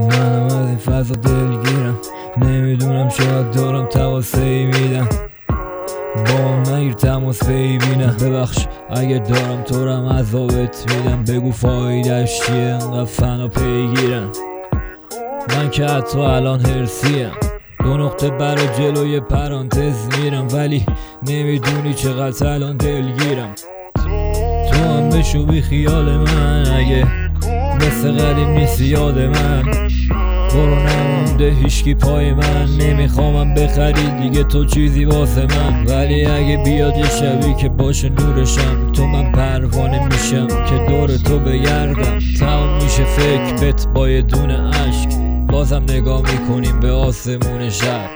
منم از این فضا دلگیرم، نمیدونم شاید دارم تقاصی میدم، با نگیر تماس ببینم. ببخش اگه دارم تو رم عذابت میدم، بگو فایدهش چیه انقدر فنا پیگیرم. من که حتی الان هرسیم، 2 نقطه برا جلوی پرانتز میرم، ولی نمیدونی چقدر الان دلگیرم. تو هم بشو بی خیال من، اگه مثل قدیم نیستی یاد من. برو نمونده هیشکی پای من، نمیخوامم بخری دیگه تو چیزی واسه من. ولی اگه بیاد یه شبی که باشه نورشم، تو من پروانه میشم که دور تو بگردم. تمام میشه فکر بت با یه دونه عشق، بازم نگاه میکنیم به آسمون شب.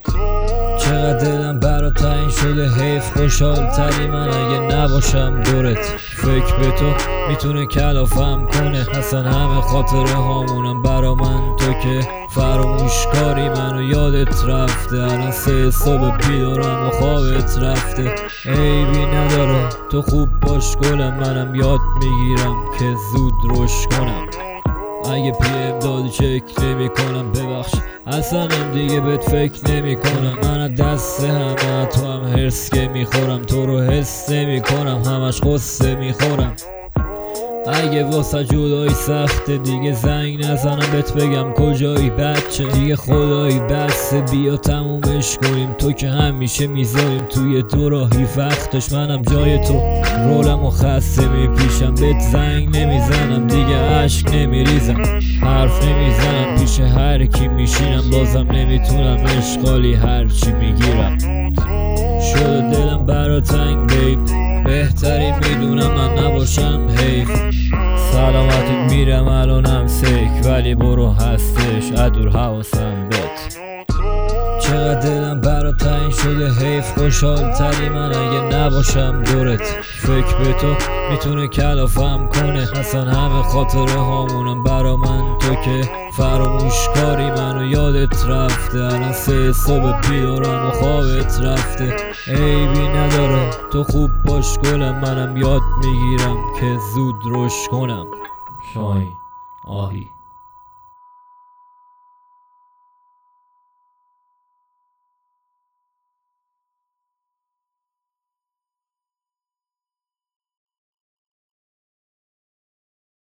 چقدر دلم برات تنگ شده، حیف خوشحال تری من اگه نباشم دورت. فکر به تو میتونه کلافم کنه، اصلا همه خاطره هامونم برا من. تو که فراموش کاری منو یادت رفته، الان 3 صبح بیدارم و خوابت رفته. عیبی نداره تو خوب باش گلم، منم یاد میگیرم که زود رشد کنم. اگه پیم دادی چک نمی کنم، ببخش اصلا دیگه بهت فکر نمی کنم. من از دست همه تو هم هرس که میخورم، تو رو حس نمی کنم، همش قصه میخورم. اگه واسه جدایی سخته دیگه زنگ نزنم بهت بگم کجایی بچه، دیگه خدایی بسته بیا تمومش کنیم. تو که همیشه میذاریم توی دو راهی وقتش، منم جای تو رولم و خسته میپیشم. بهت زنگ نمیزنم دیگه عشق نمیریزم، حرف نمیزنم پیش هر کی میشینم. بازم نمیتونم اشغالی هرچی میگیرم. شده دلم برا تنگ بیب، بهتری میدونم من نباشم حیف. سلامتت میرم الانم سک، ولی برو هستش ادور حواسم بت. چقدر دلم برات تنگ شده، حیف خوشحال تری من اگه نباشم دورت. فکر به تو میتونه کلافم کنه، اصلا همه خاطره هامونم برا من. تو که فراموش کاری منو یادت رفته، الان 3 صبح بیدارم و خوابت رفته. عیبی نداره تو خوب باش گلم، منم یاد میگیرم که زود رشد کنم. شاهین آهی